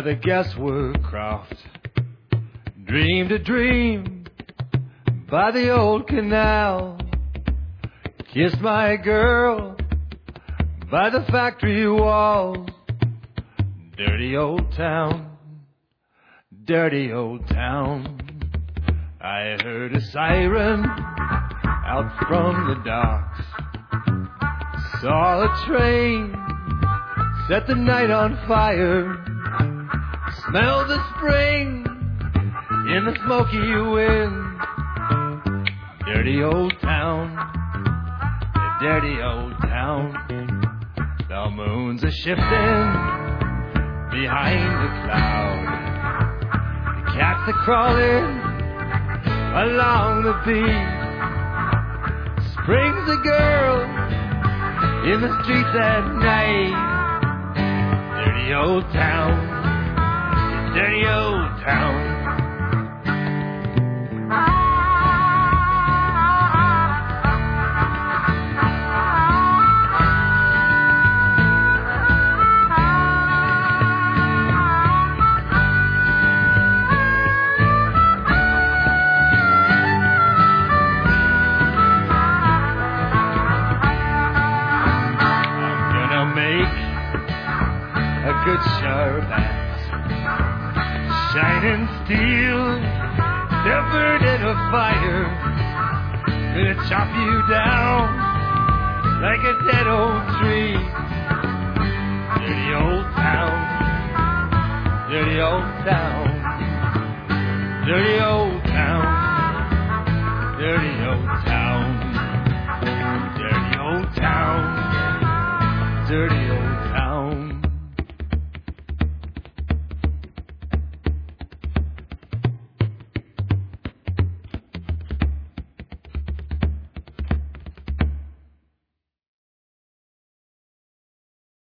by the guesswork craft. Dreamed a dream by the old canal. Kissed my girl by the factory walls. Dirty old town, dirty old town. I heard a siren out from the docks. Saw a train set the night on fire. Smelled the spring in the smoky wind. Dirty old town, dirty old town. The moon's a shifting behind the cloud. The cats are crawling along the beach. Spring's a girl in the streets at night. Dirty old town, dirty old town. Good sharp axe, shining steel, tempered in a fire. Gonna chop you down like a dead old tree. Dirty old town, dirty old town, dirty old